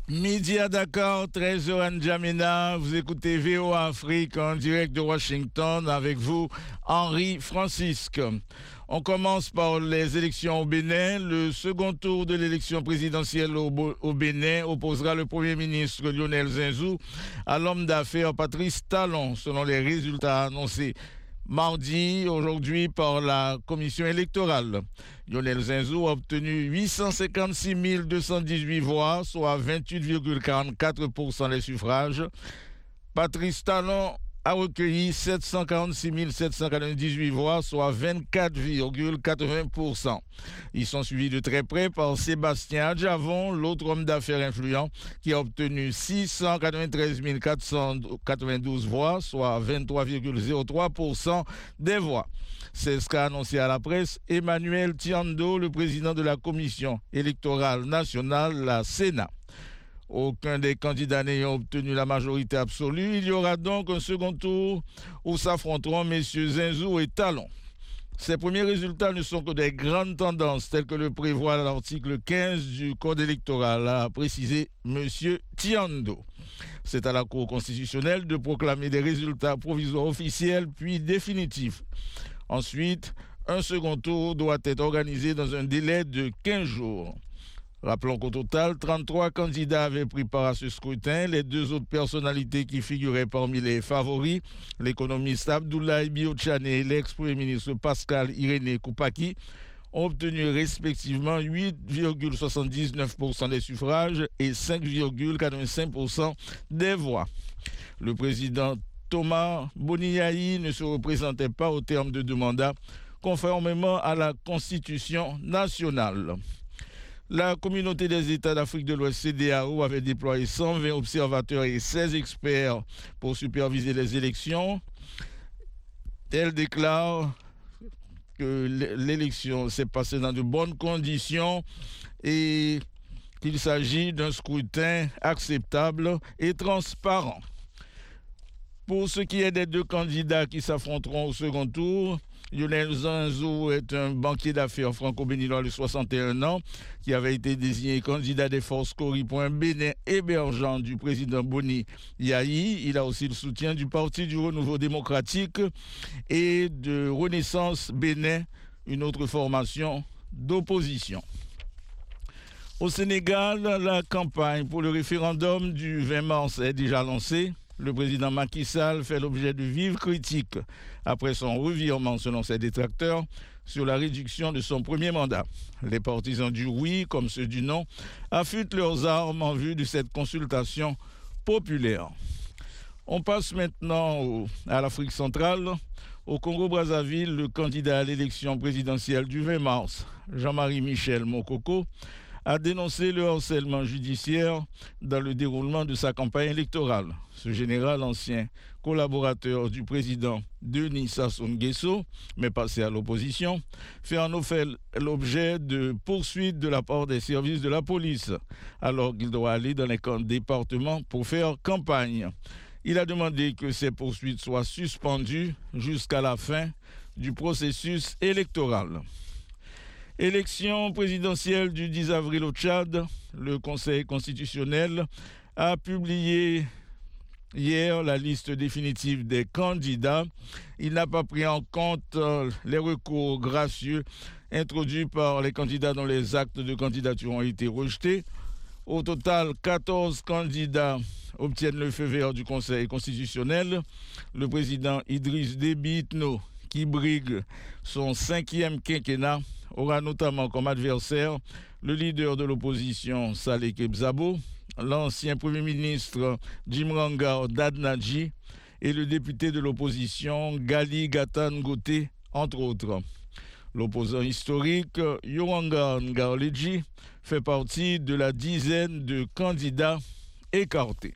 Midi à Dakar, 13h à N'Djamena. Vous écoutez VOA Afrique en direct de Washington avec vous, Henri Francisque. On commence par les élections au Bénin. Le second tour de l'élection présidentielle au Bénin opposera le Premier ministre Lionel Zinsou à l'homme d'affaires Patrice Talon, selon les résultats annoncés mardi, aujourd'hui, par la commission électorale. Lionel Zinsou a obtenu 856 218 voix, soit 28,44% des suffrages. Patrice Talon a recueilli 746 798 voix, soit 24,80%. Ils sont suivis de très près par Sébastien Adjavon, l'autre homme d'affaires influent, qui a obtenu 693 492 voix, soit 23,03% des voix. C'est ce qu'a annoncé à la presse Emmanuel Tiando, le président de la commission électorale nationale, la Sénat. Aucun des candidats n'ayant obtenu la majorité absolue, il y aura donc un second tour où s'affronteront M. Zinsou et Talon. Ces premiers résultats ne sont que des grandes tendances telles que le prévoit l'article 15 du Code électoral, a précisé M. Tiando. C'est à la Cour constitutionnelle de proclamer des résultats provisoires officiels puis définitifs. Ensuite, un second tour doit être organisé dans un délai de 15 jours. Rappelons qu'au total, 33 candidats avaient pris part à ce scrutin. Les deux autres personnalités qui figuraient parmi les favoris, l'économiste Abdoulaye Biotchane et l'ex-premier ministre Pascal Irénée Koupaki, ont obtenu respectivement 8,79% des suffrages et 5,85% des voix. Le président Thomas Boniaï ne se représentait pas au terme de deux mandats, conformément à la Constitution nationale. La communauté des États d'Afrique de l'Ouest, CEDEAO, avait déployé 120 observateurs et 16 experts pour superviser les élections. Elle déclare que l'élection s'est passée dans de bonnes conditions et qu'il s'agit d'un scrutin acceptable et transparent. Pour ce qui est des deux candidats qui s'affronteront au second tour, Lionel Zinsou est un banquier d'affaires franco-béninois de 61 ans qui avait été désigné candidat des forces Cori.Bénin hébergeant du président Boni Yahi. Il a aussi le soutien du Parti du Renouveau démocratique et de Renaissance Bénin, une autre formation d'opposition. Au Sénégal, la campagne pour le référendum du 20 mars est déjà lancée. Le président Macky Sall fait l'objet de vives critiques après son revirement, selon ses détracteurs, sur la réduction de son premier mandat. Les partisans du oui, comme ceux du non, affûtent leurs armes en vue de cette consultation populaire. On passe maintenant à l'Afrique centrale. Au Congo-Brazzaville, le candidat à l'élection présidentielle du 20 mars, Jean-Marie Michel Mokoko, a dénoncé le harcèlement judiciaire dans le déroulement de sa campagne électorale. Ce général, ancien collaborateur du président Denis Sassou Nguesso, mais passé à l'opposition, fait en effet l'objet de poursuites de la part des services de la police, alors qu'il doit aller dans les départements pour faire campagne. Il a demandé que ces poursuites soient suspendues jusqu'à la fin du processus électoral. Élection présidentielle du 10 avril au Tchad, le Conseil constitutionnel a publié hier la liste définitive des candidats. Il n'a pas pris en compte les recours gracieux introduits par les candidats dont les actes de candidature ont été rejetés. Au total, 14 candidats obtiennent le feu vert du Conseil constitutionnel. Le président Idriss Déby Itno, qui brigue son 5e quinquennat, aura notamment comme adversaire le leader de l'opposition Saleh Kebzabo, l'ancien Premier ministre Djimranga Dadnadji et le député de l'opposition Gali Gatan Gote, entre autres. L'opposant historique Yoranga Ngarledji fait partie de la dizaine de candidats écartés.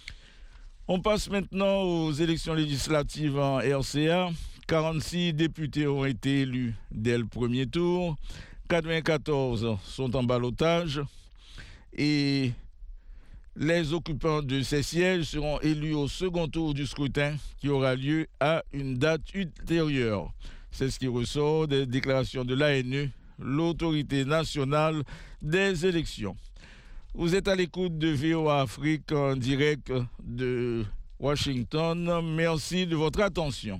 On passe maintenant aux élections législatives en RCA. 46 députés ont été élus dès le premier tour, 94 sont en ballotage et les occupants de ces sièges seront élus au second tour du scrutin qui aura lieu à une date ultérieure. C'est ce qui ressort des déclarations de l'ANE, l'autorité nationale des élections. Vous êtes à l'écoute de VOA Afrique en direct de Washington. Merci de votre attention.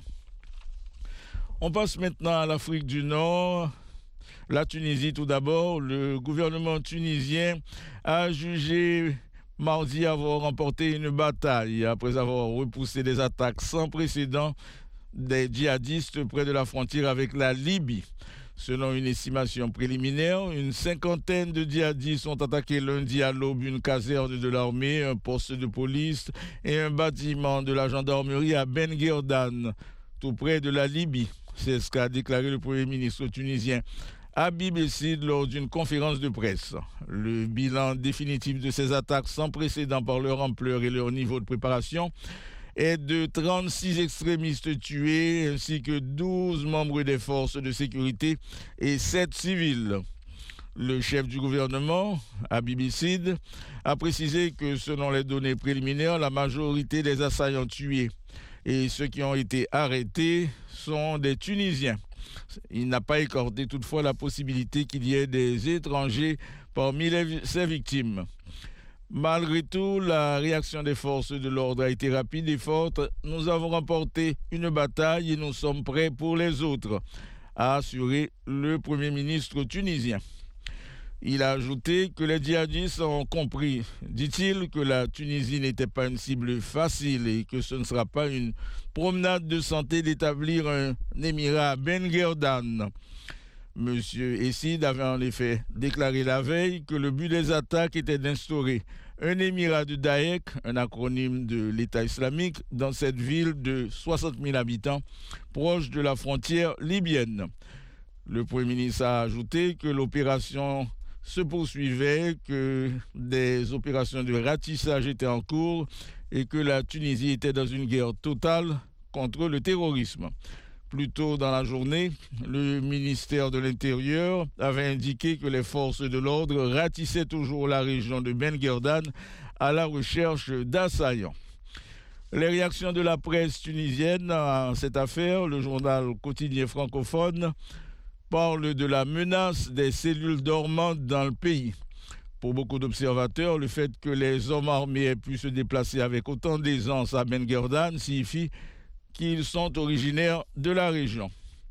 On passe maintenant à l'Afrique du Nord. La Tunisie tout d'abord. Le gouvernement tunisien a jugé mardi avoir remporté une bataille après avoir repoussé des attaques sans précédent des djihadistes près de la frontière avec la Libye. Selon une estimation préliminaire, une cinquantaine de djihadistes ont attaqué lundi à l'aube une caserne de l'armée, un poste de police et un bâtiment de la gendarmerie à Ben Guerdan, tout près de la Libye. C'est ce qu'a déclaré le Premier ministre tunisien Habib Essid lors d'une conférence de presse. Le bilan définitif de ces attaques sans précédent par leur ampleur et leur niveau de préparation est de 36 extrémistes tués ainsi que 12 membres des forces de sécurité et 7 civils. Le chef du gouvernement, Habib Essid, a précisé que selon les données préliminaires, la majorité des assaillants tués et ceux qui ont été arrêtés sont des Tunisiens. Il n'a pas écarté toutefois la possibilité qu'il y ait des étrangers parmi ces victimes. Malgré tout, la réaction des forces de l'ordre a été rapide et forte. Nous avons remporté une bataille et nous sommes prêts pour les autres, a assuré le Premier ministre tunisien. Il a ajouté que les djihadistes ont compris, dit-il, que la Tunisie n'était pas une cible facile et que ce ne sera pas une promenade de santé d'établir un émirat à Ben Guerdan. Monsieur Essid avait en effet déclaré la veille que le but des attaques était d'instaurer un émirat de Daek, un acronyme de l'État islamique, dans cette ville de 60 000 habitants, proche de la frontière libyenne. Le Premier ministre a ajouté que l'opération se poursuivait, que des opérations de ratissage étaient en cours et que la Tunisie était dans une guerre totale contre le terrorisme. Plus tôt dans la journée, le ministère de l'Intérieur avait indiqué que les forces de l'ordre ratissaient toujours la région de Ben Guerdan à la recherche d'assaillants. Les réactions de la presse tunisienne à cette affaire, le journal quotidien francophone, parle de la menace des cellules dormantes dans le pays. Pour beaucoup d'observateurs, le fait que les hommes armés aient pu se déplacer avec autant d'aisance à Ben Guerdan signifie qu'ils sont originaires de la région.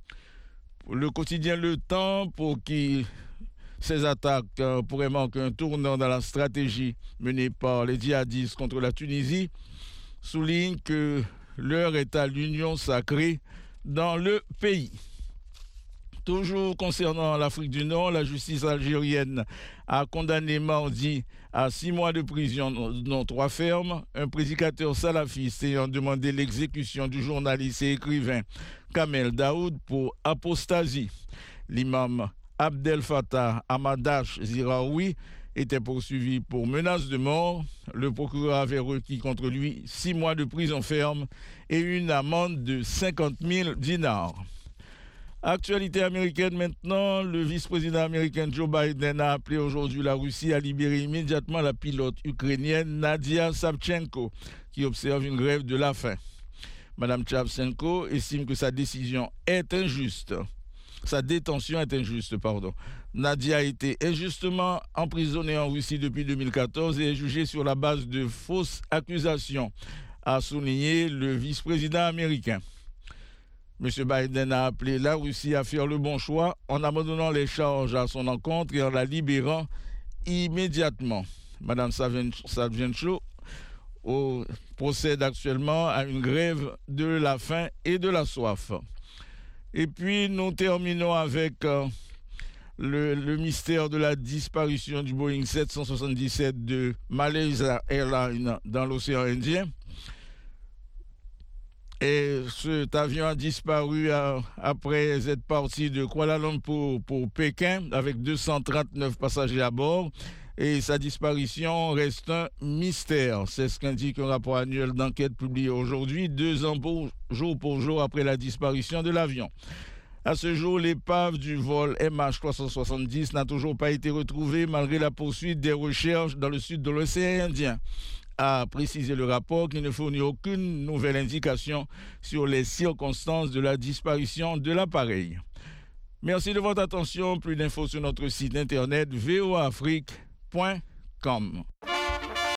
Le quotidien Le Temps, pour qui ces attaques pourraient marquer un tournant dans la stratégie menée par les djihadistes contre la Tunisie, souligne que l'heure est à l'union sacrée dans le pays. Toujours concernant l'Afrique du Nord, la justice algérienne a condamné mardi à 6 mois de prison, dont 3 fermes, un prédicateur salafiste ayant demandé l'exécution du journaliste et écrivain Kamel Daoud pour apostasie. L'imam Abdel Fattah Hamadash Ziraoui était poursuivi pour menace de mort. Le procureur avait requis contre lui 6 mois de prison ferme et une amende de 50 000 dinars. Actualité américaine maintenant, le vice-président américain Joe Biden a appelé aujourd'hui la Russie à libérer immédiatement la pilote ukrainienne Nadia Savchenko, qui observe une grève de la faim. Madame Savchenko estime que sa décision est injuste. Sa détention est injuste, Nadia a été injustement emprisonnée en Russie depuis 2014 et est jugée sur la base de fausses accusations, a souligné le vice-président américain. M. Biden a appelé la Russie à faire le bon choix en abandonnant les charges à son encontre et en la libérant immédiatement. Mme Savchenko procède actuellement à une grève de la faim et de la soif. Et puis nous terminons avec le mystère de la disparition du Boeing 777 de Malaysia Airlines dans l'océan Indien. Et cet avion a disparu après être parti de Kuala Lumpur pour Pékin avec 239 passagers à bord. Et sa disparition reste un mystère. C'est ce qu'indique un rapport annuel d'enquête publié aujourd'hui, 2 ans jour pour jour après la disparition de l'avion. À ce jour, l'épave du vol MH370 n'a toujours pas été retrouvée malgré la poursuite des recherches dans le sud de l'océan Indien. A précisé le rapport qui ne fournit aucune nouvelle indication sur les circonstances de la disparition de l'appareil. Merci de votre attention. Plus d'infos sur notre site internet voaafrique.com. www.radiomaria.com.